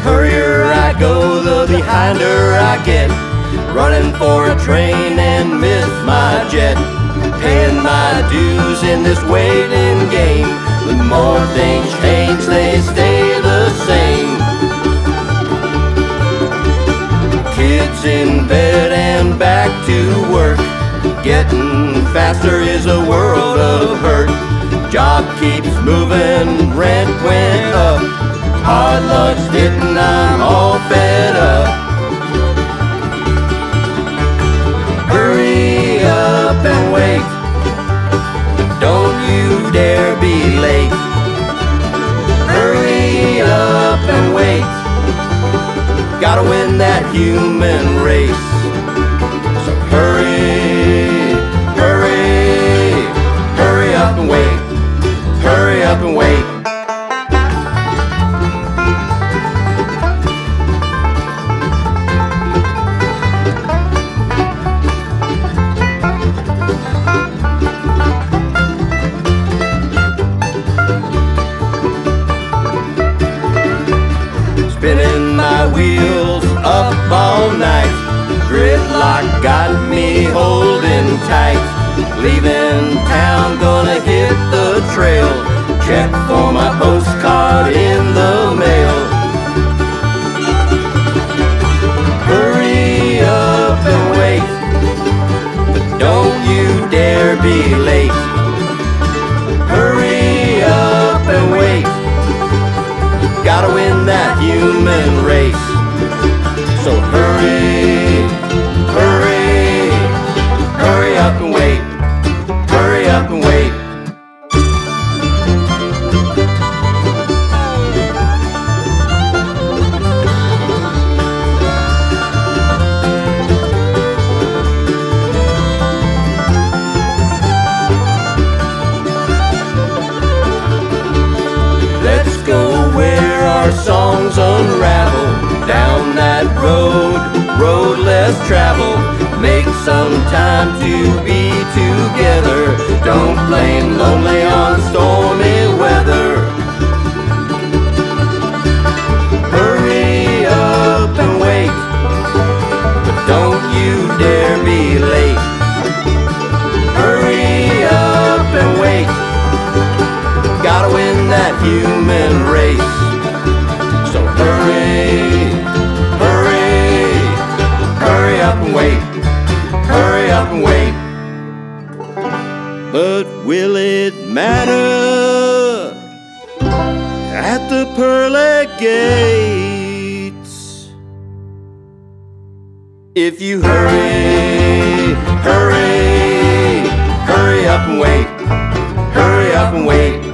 hurrier I go, the behinder I get. Running for a train and miss my jet. Paying my dues in this waiting game. The more things change, they stay the same. Kids in bed and back to work. Getting faster is a world of hurt. Job keeps moving, rent went up. Hard luck's hitting, I'm all fed up. Hurry up and wait. Don't you dare be late. Hurry up and wait. Gotta win that human race. So hurry, hurry, hurry up and wait. Hurry up and wait. Spinning my wheels up all night. Gridlock got me holding tight. Leaving town, gonna hit the trail. Check for my postcard in the mail. Hurry up and wait, but don't you dare be late. Hurry up and wait. Gotta win that human race. So hurry, hurry, hurry up and wait. Hurry up and wait. Let's go where our songs unravel. Down that road less traveled. Make some time to be together. Don't blame lonely on stormy weather. Hurry up and wait, but don't you dare be late. Hurry up and wait. Gotta win that human race. So hurry, hurry, hurry up and wait. Hurry up and wait. But will it matter at the pearly gates if you hurry, hurry, hurry up and wait. Hurry up and wait.